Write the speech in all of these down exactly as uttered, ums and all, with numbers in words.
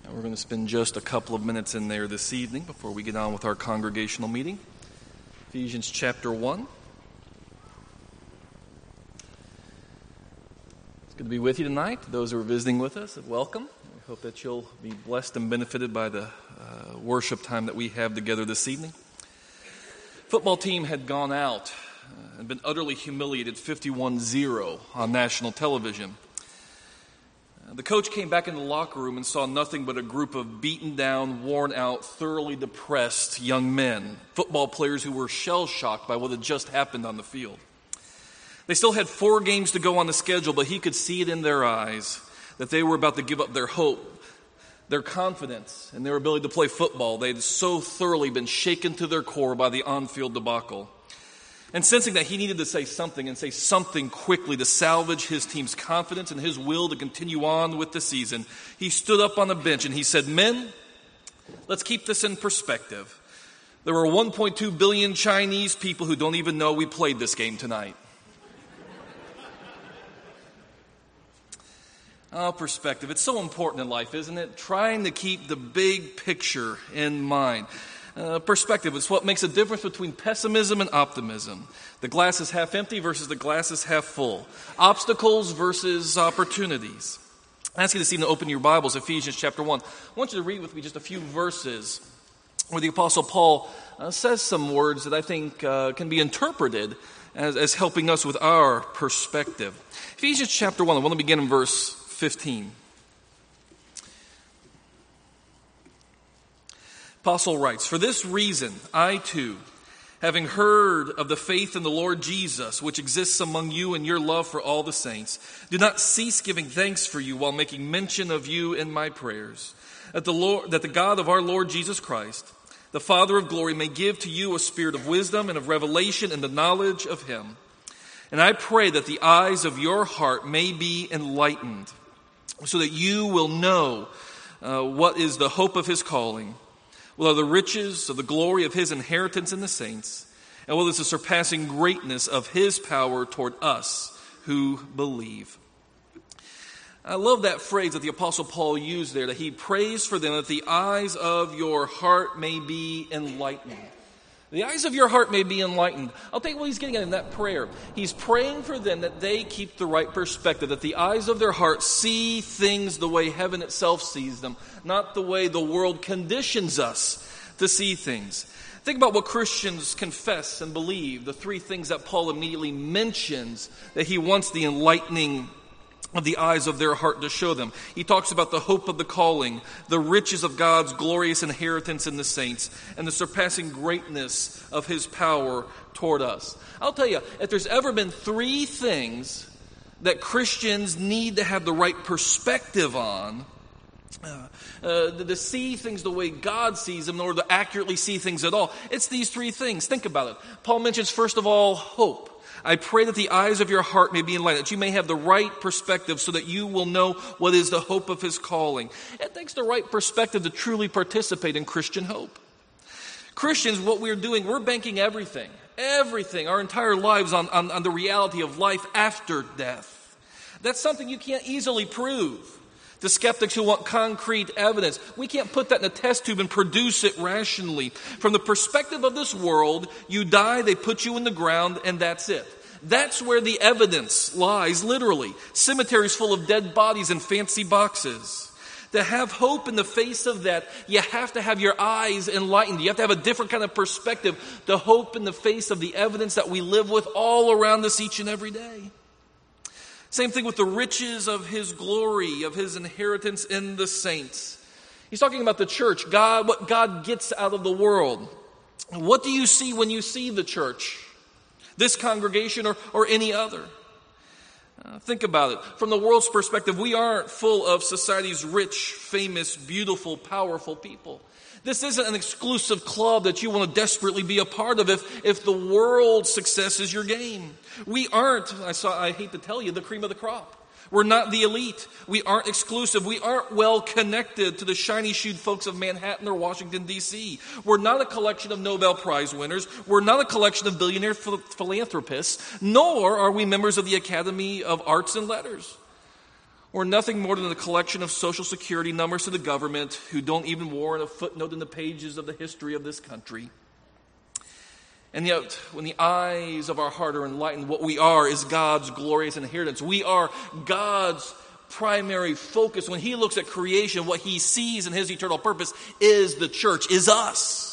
And we're going to spend just a couple of minutes in there this evening before we get on with our congregational meeting. Ephesians chapter one. It's good to be with you tonight. Those who are visiting with us, welcome. We hope that you'll be blessed and benefited by the uh, worship time that we have together this evening. Football team had gone out uh, and been utterly humiliated fifty-one zero on national television. The coach came back in the locker room and saw nothing but a group of beaten down, worn out, thoroughly depressed young men, football players who were shell-shocked by what had just happened on the field. They still had four games to go on the schedule, but he could see it in their eyes that they were about to give up their hope, their confidence, and their ability to play football. They had so thoroughly been shaken to their core by the on-field debacle. And sensing that he needed to say something and say something quickly to salvage his team's confidence and his will to continue on with the season, he stood up on the bench and he said, "Men, let's keep this in perspective. There are one point two billion Chinese people who don't even know we played this game tonight." Oh, perspective. It's so important in life, isn't it? Trying to keep the big picture in mind. Uh, perspective is what makes a difference between pessimism and optimism. The glass is half empty versus the glass is half full. Obstacles versus opportunities. I ask you this evening to open your Bibles, Ephesians chapter one. I want you to read with me just a few verses where the Apostle Paul uh, says some words that I think uh, can be interpreted as, as helping us with our perspective. Ephesians chapter one, I want to begin in verse fifteen. Apostle writes, "For this reason, I too, having heard of the faith in the Lord Jesus, which exists among you and your love for all the saints, do not cease giving thanks for you while making mention of you in my prayers, that the Lord, that the God of our Lord Jesus Christ, the Father of glory, may give to you a spirit of wisdom and of revelation and the knowledge of him. And I pray that the eyes of your heart may be enlightened, so that you will know uh, what is the hope of his calling, what are the riches of the glory of his inheritance in the saints, and what is the surpassing greatness of his power toward us who believe." I love that phrase that the Apostle Paul used there, that he prays for them that the eyes of your heart may be enlightened. The eyes of your heart may be enlightened. I'll tell you what he's getting at in that prayer. He's praying for them that they keep the right perspective, that the eyes of their heart see things the way heaven itself sees them, not the way the world conditions us to see things. Think about what Christians confess and believe, the three things that Paul immediately mentions that he wants the enlightening of the eyes of their heart to show them. He talks about the hope of the calling, the riches of God's glorious inheritance in the saints, and the surpassing greatness of his power toward us. I'll tell you, if there's ever been three things that Christians need to have the right perspective on, uh, uh, to see things the way God sees them in order to accurately see things at all, it's these three things. Think about it. Paul mentions, first of all, hope. I pray that the eyes of your heart may be enlightened, that you may have the right perspective so that you will know what is the hope of his calling. It takes the right perspective to truly participate in Christian hope. Christians, what we're doing, we're banking everything, everything, our entire lives on, on, on the reality of life after death. That's something you can't easily prove. The skeptics who want concrete evidence, we can't put that in a test tube and produce it rationally. From the perspective of this world, you die, they put you in the ground, and that's it. That's where the evidence lies, literally. Cemeteries full of dead bodies in fancy boxes. To have hope in the face of that, you have to have your eyes enlightened. You have to have a different kind of perspective to hope in the face of the evidence that we live with all around us each and every day. Same thing with the riches of his glory, of his inheritance in the saints. He's talking about the church, God, what God gets out of the world. What do you see when you see the church? This congregation or, or any other? Uh, think about it. From the world's perspective, we aren't full of society's rich, famous, beautiful, powerful people. This isn't an exclusive club that you want to desperately be a part of if, if the world's success is your game. We aren't, I, saw, I hate to tell you, the cream of the crop. We're not the elite. We aren't exclusive. We aren't well connected to the shiny-shoed folks of Manhattan or Washington, D C We're not a collection of Nobel Prize winners. We're not a collection of billionaire ph- philanthropists, nor are we members of the Academy of Arts and Letters. We're nothing more than a collection of Social Security numbers to the government who don't even warrant a footnote in the pages of the history of this country. And yet, when the eyes of our heart are enlightened, what we are is God's glorious inheritance. We are God's primary focus. When he looks at creation, what he sees in his eternal purpose is the church, is us.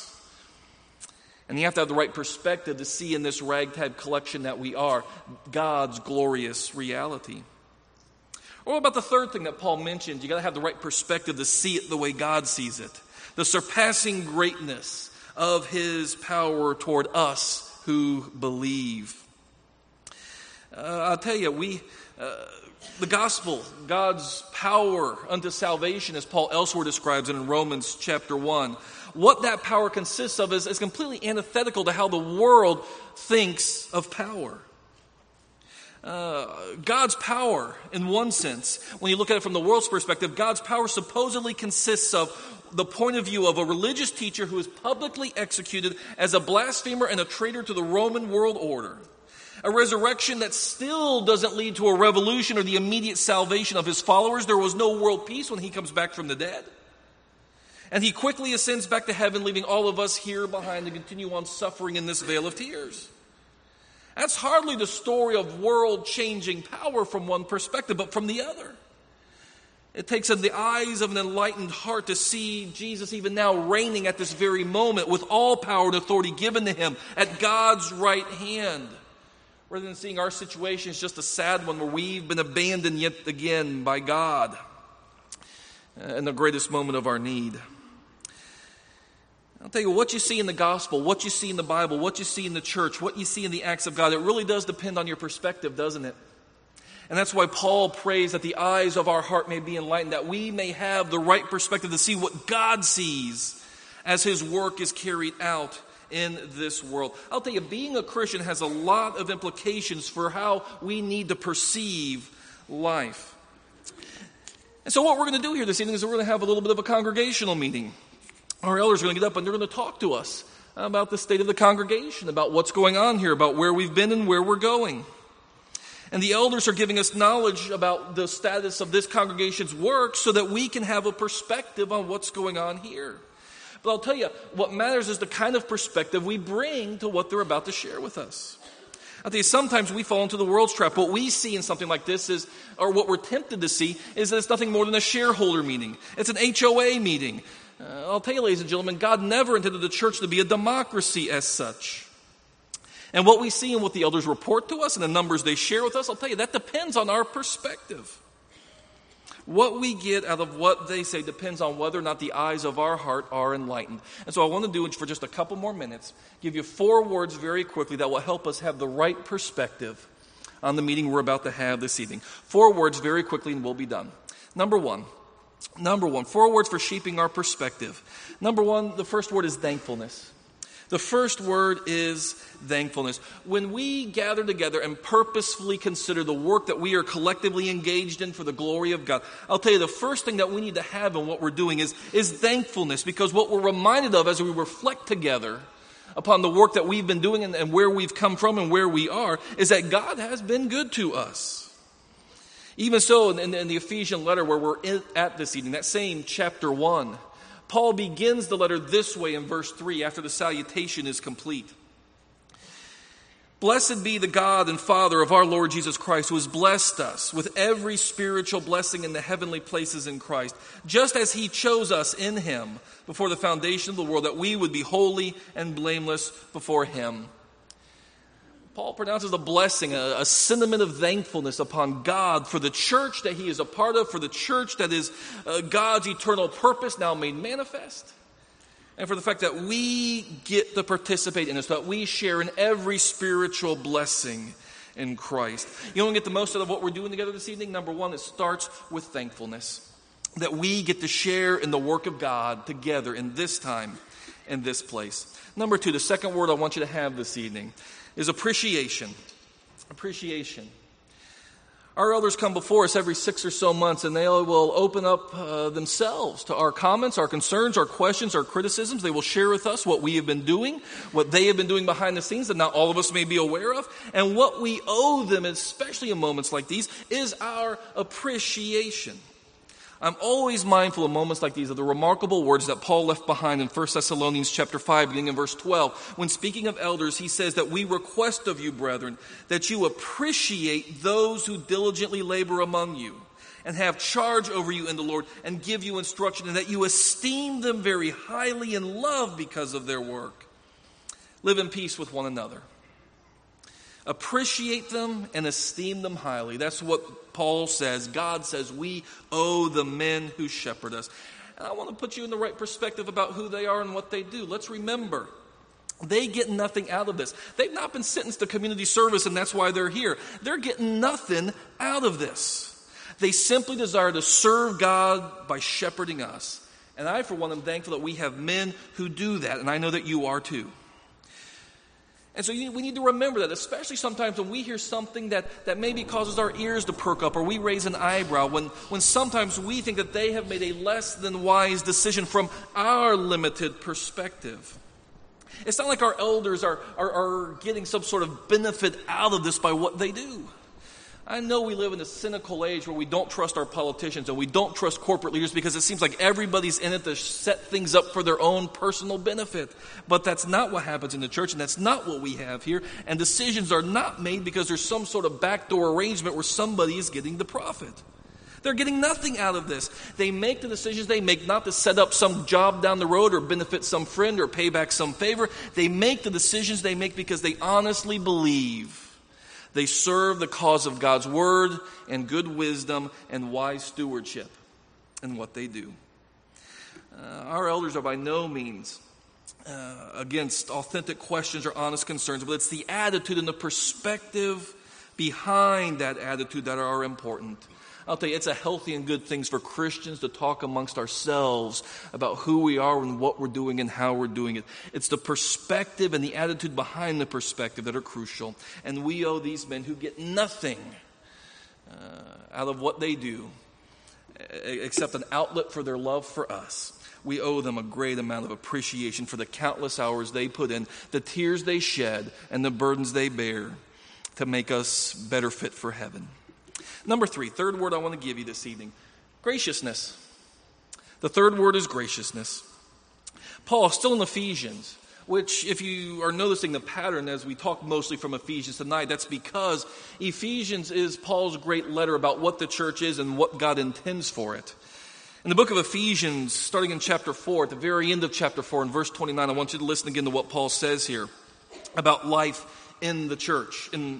And you have to have the right perspective to see in this ragtag collection that we are God's glorious reality. Or what about the third thing that Paul mentioned? You got to have the right perspective to see it the way God sees it. The surpassing greatness of his power toward us who believe. Uh, I'll tell you, we, uh, the gospel, God's power unto salvation, as Paul elsewhere describes it in Romans chapter one. What that power consists of is, is completely antithetical to how the world thinks of power. Uh, God's power, in one sense, when you look at it from the world's perspective, God's power supposedly consists of the point of view of a religious teacher who is publicly executed as a blasphemer and a traitor to the Roman world order. A resurrection that still doesn't lead to a revolution or the immediate salvation of his followers. There was no world peace when he comes back from the dead. And he quickly ascends back to heaven, leaving all of us here behind to continue on suffering in this vale of tears. That's hardly the story of world-changing power from one perspective, but from the other. It takes in the eyes of an enlightened heart to see Jesus even now reigning at this very moment with all power and authority given to him at God's right hand. Rather than seeing our situation as just a sad one where we've been abandoned yet again by God in the greatest moment of our need. I'll tell you, what you see in the gospel, what you see in the Bible, what you see in the church, what you see in the acts of God, it really does depend on your perspective, doesn't it? And that's why Paul prays that the eyes of our heart may be enlightened, that we may have the right perspective to see what God sees as his work is carried out in this world. I'll tell you, being a Christian has a lot of implications for how we need to perceive life. And so what we're going to do here this evening is we're going to have a little bit of a congregational meeting. Our elders are going to get up and they're going to talk to us about the state of the congregation, about what's going on here, about where we've been and where we're going. And the elders are giving us knowledge about the status of this congregation's work so that we can have a perspective on what's going on here. But I'll tell you, what matters is the kind of perspective we bring to what they're about to share with us. I'll tell you, sometimes we fall into the world's trap. What we see in something like this is, or what we're tempted to see, is that it's nothing more than a shareholder meeting. It's an H O A meeting. Uh, I'll tell you, ladies and gentlemen, God never intended the church to be a democracy as such. And what we see and what the elders report to us and the numbers they share with us, I'll tell you, that depends on our perspective. What we get out of what they say depends on whether or not the eyes of our heart are enlightened. And so I want to do it for just a couple more minutes, give you four words very quickly that will help us have the right perspective on the meeting we're about to have this evening. Four words very quickly and we'll be done. Number one. Number one, four words for shaping our perspective. Number one, the first word is thankfulness. The first word is thankfulness. When we gather together and purposefully consider the work that we are collectively engaged in for the glory of God, I'll tell you the first thing that we need to have in what we're doing is, is thankfulness, because what we're reminded of as we reflect together upon the work that we've been doing and, and where we've come from and where we are is that God has been good to us. Even so, in, in the Ephesian letter where we're in, at this evening, that same chapter one, Paul begins the letter this way in verse three after the salutation is complete. Blessed be the God and Father of our Lord Jesus Christ, who has blessed us with every spiritual blessing in the heavenly places in Christ, just as he chose us in him before the foundation of the world, that we would be holy and blameless before him. Paul pronounces a blessing, a, a sentiment of thankfulness upon God for the church that he is a part of, for the church that is uh, God's eternal purpose now made manifest, and for the fact that we get to participate in it, so that we share in every spiritual blessing in Christ. You want to get the most out of what we're doing together this evening? Number one, it starts with thankfulness, that we get to share in the work of God together in this time, in this place. Number two, the second word I want you to have this evening is appreciation. Appreciation. Our elders come before us every six or so months, and they will open up uh, themselves to our comments, our concerns, our questions, our criticisms. They will share with us what we have been doing, what they have been doing behind the scenes that not all of us may be aware of. And what we owe them, especially in moments like these, is our appreciation. I'm always mindful of moments like these, of the remarkable words that Paul left behind in First Thessalonians chapter five, beginning in verse twelve. When speaking of elders, he says that we request of you, brethren, that you appreciate those who diligently labor among you and have charge over you in the Lord and give you instruction, and that you esteem them very highly in love because of their work. Live in peace with one another. Appreciate them and esteem them highly. That's what Paul says. God says we owe the men who shepherd us. And I want to put you in the right perspective about who they are and what they do. Let's remember, they get nothing out of this. They've not been sentenced to community service, and that's why they're here. They're getting nothing out of this. They simply desire to serve God by shepherding us. And I, for one, am thankful that we have men who do that, and I know that you are too. And so we need to remember that, especially sometimes when we hear something that, that maybe causes our ears to perk up or we raise an eyebrow, when, when sometimes we think that they have made a less than wise decision from our limited perspective. It's not like our elders are, are, are getting some sort of benefit out of this by what they do. I know we live in a cynical age where we don't trust our politicians and we don't trust corporate leaders because it seems like everybody's in it to set things up for their own personal benefit. But that's not what happens in the church, and that's not what we have here. And decisions are not made because there's some sort of backdoor arrangement where somebody is getting the profit. They're getting nothing out of this. They make the decisions they make not to set up some job down the road or benefit some friend or pay back some favor. They make the decisions they make because they honestly believe they serve the cause of God's word and good wisdom and wise stewardship in what they do. Uh, our elders are by no means uh, against authentic questions or honest concerns, but it's the attitude and the perspective behind that attitude that are important. I'll tell you, it's a healthy and good thing for Christians to talk amongst ourselves about who we are and what we're doing and how we're doing it. It's the perspective and the attitude behind the perspective that are crucial. And we owe these men who get nothing uh, out of what they do except an outlet for their love for us. We owe them a great amount of appreciation for the countless hours they put in, the tears they shed, and the burdens they bear to make us better fit for heaven. Number three, third word I want to give you this evening, graciousness. The third word is graciousness. Paul, still in Ephesians, which if you are noticing the pattern as we talk mostly from Ephesians tonight, that's because Ephesians is Paul's great letter about what the church is and what God intends for it. In the book of Ephesians, starting in chapter four, at the very end of chapter four, in verse twenty-nine, I want you to listen again to what Paul says here about life in the church. In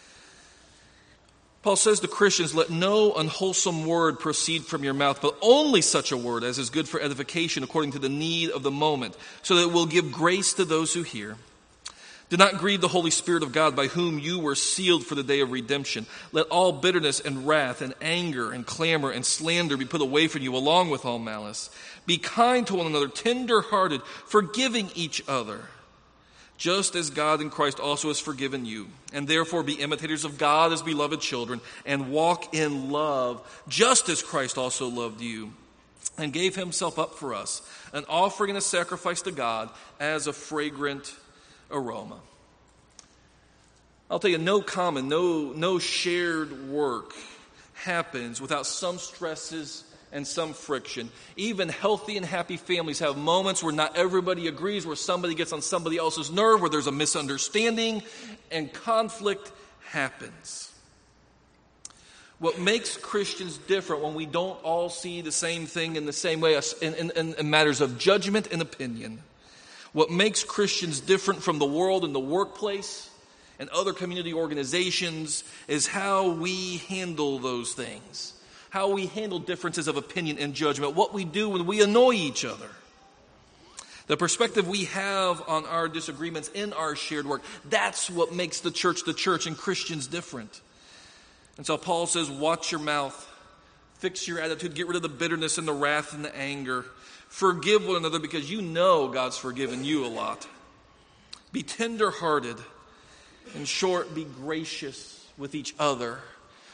Paul says to Christians, let no unwholesome word proceed from your mouth, but only such a word as is good for edification according to the need of the moment, so that it will give grace to those who hear. Do not grieve the Holy Spirit of God, by whom you were sealed for the day of redemption. Let all bitterness and wrath and anger and clamor and slander be put away from you, along with all malice. Be kind to one another, tender-hearted, forgiving each other, just as God in Christ also has forgiven you. And therefore be imitators of God as beloved children, and walk in love, just as Christ also loved you, and gave himself up for us, an offering and a sacrifice to God as a fragrant aroma. I'll tell you, no common, no, no shared work happens without some stresses and some friction. Even healthy and happy families have moments where not everybody agrees, where somebody gets on somebody else's nerve, where there's a misunderstanding, and conflict happens. What makes Christians different when we don't all see the same thing in the same way in, in, in matters of judgment and opinion, what makes Christians different from the world and the workplace and other community organizations is how we handle those things. How we handle differences of opinion and judgment, what we do when we annoy each other. The perspective we have on our disagreements in our shared work, that's what makes the church the church and Christians different. And so Paul says, watch your mouth, fix your attitude, get rid of the bitterness and the wrath and the anger. Forgive one another because you know God's forgiven you a lot. Be tender-hearted. In short, be gracious with each other.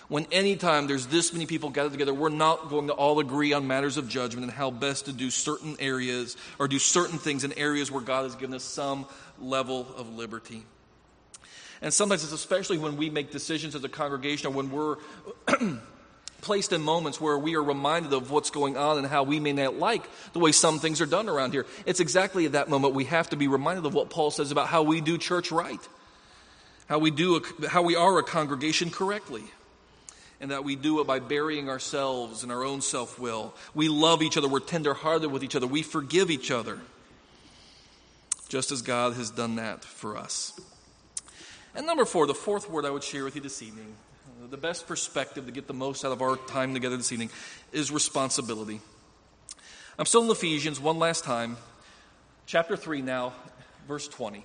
When anytime there's this many people gathered together, we're not going to all agree on matters of judgment and how best to do certain areas or do certain things in areas where God has given us some level of liberty. And sometimes it's especially when we make decisions as a congregation or when we're placed in moments where we are reminded of what's going on and how we may not like the way some things are done around here. It's exactly at that moment we have to be reminded of what Paul says about how we do church right, how we do a, how we are a congregation correctly. And that we do it by burying ourselves in our own self-will. We love each other. We're tender-hearted with each other. We forgive each other. Just as God has done that for us. And number four, the fourth word I would share with you this evening, the best perspective to get the most out of our time together this evening, is responsibility. I'm still in Ephesians one last time. Chapter three now, verse twenty.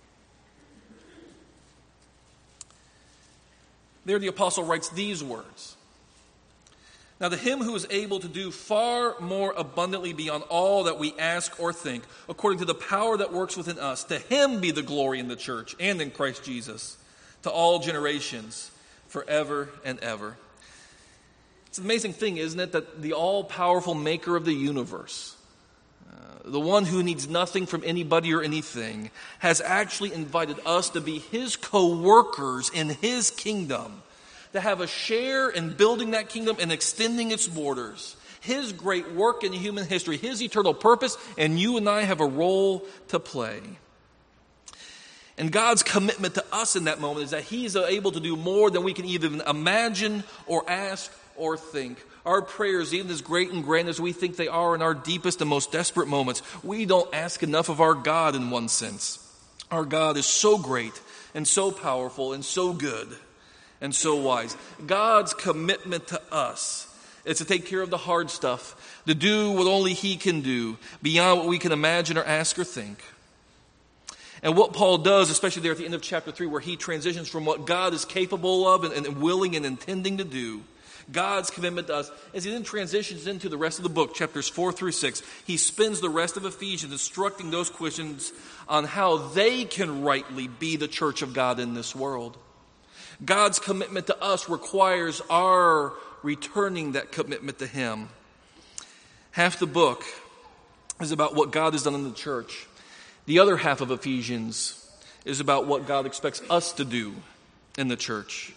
There the apostle writes these words. Now to him who is able to do far more abundantly beyond all that we ask or think, according to the power that works within us, to him be the glory in the church and in Christ Jesus, to all generations, forever and ever. It's an amazing thing, isn't it, that the all-powerful maker of the universe, uh, the one who needs nothing from anybody or anything, has actually invited us to be his co-workers in his kingdom, to have a share in building that kingdom and extending its borders. His great work in human history, his eternal purpose, and you and I have a role to play. And God's commitment to us in that moment is that he's able to do more than we can even imagine or ask or think. Our prayers, even as great and grand as we think they are in our deepest and most desperate moments, we don't ask enough of our God in one sense. Our God is so great and so powerful and so good and so wise. God's commitment to us is to take care of the hard stuff, to do what only he can do, beyond what we can imagine or ask or think. And what Paul does, especially there at the end of chapter three, where he transitions from what God is capable of and, and willing and intending to do, God's commitment to us, as he then transitions into the rest of the book, chapters four through six, he spends the rest of Ephesians instructing those Christians on how they can rightly be the church of God in this world. God's commitment to us requires our returning that commitment to him. Half the book is about what God has done in the church. The other half of Ephesians is about what God expects us to do in the church.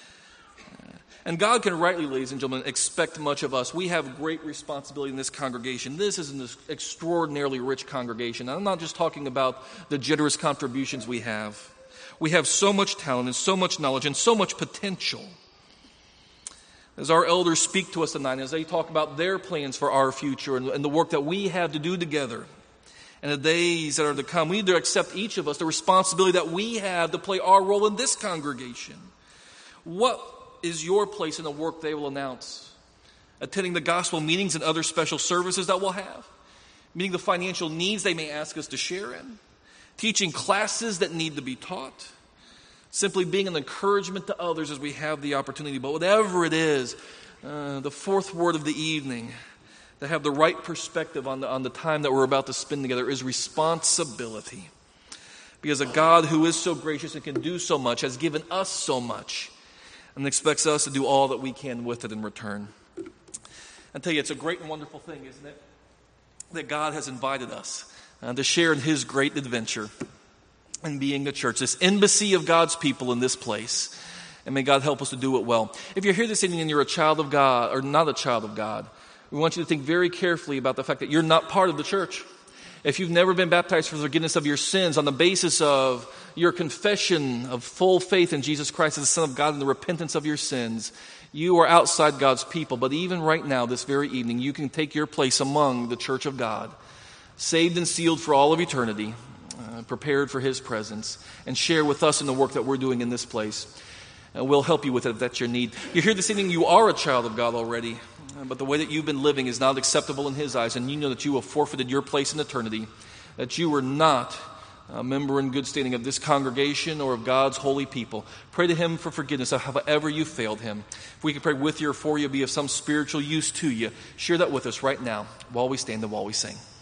And God can rightly, ladies and gentlemen, expect much of us. We have great responsibility in this congregation. This is an extraordinarily rich congregation. I'm not just talking about the generous contributions we have. We have so much talent and so much knowledge and so much potential. As our elders speak to us tonight, as they talk about their plans for our future and, and the work that we have to do together and the days that are to come, we need to accept each of us the responsibility that we have to play our role in this congregation. What is your place in the work they will announce? Attending the gospel meetings and other special services that we'll have? Meeting the financial needs they may ask us to share in? Teaching classes that need to be taught? Simply being an encouragement to others as we have the opportunity. But whatever it is, uh, the fourth word of the evening, to have the right perspective on the, on the time that we're about to spend together, is responsibility. Because a God who is so gracious and can do so much has given us so much and expects us to do all that we can with it in return. I tell you, it's a great and wonderful thing, isn't it? That God has invited us uh, to share in his great adventure in being the church, this embassy of God's people in this place. And may God help us to do it well. If you're here this evening and you're a child of God or not a child of God, we want you to think very carefully about the fact that you're not part of the church. If you've never been baptized for the forgiveness of your sins on the basis of your confession of full faith in Jesus Christ as the Son of God and the repentance of your sins, you are outside God's people. But even right now, this very evening, you can take your place among the church of God, saved and sealed for all of eternity, uh, prepared for his presence, and share with us in the work that we're doing in this place. Uh, we'll help you with it if that's your need. You're here this evening, you are a child of God already, uh, but the way that you've been living is not acceptable in his eyes, and you know that you have forfeited your place in eternity, that you are not a member in good standing of this congregation or of God's holy people. Pray to him for forgiveness of however you failed him. If we can pray with you or for you, be of some spiritual use to you, share that with us right now while we stand and while we sing.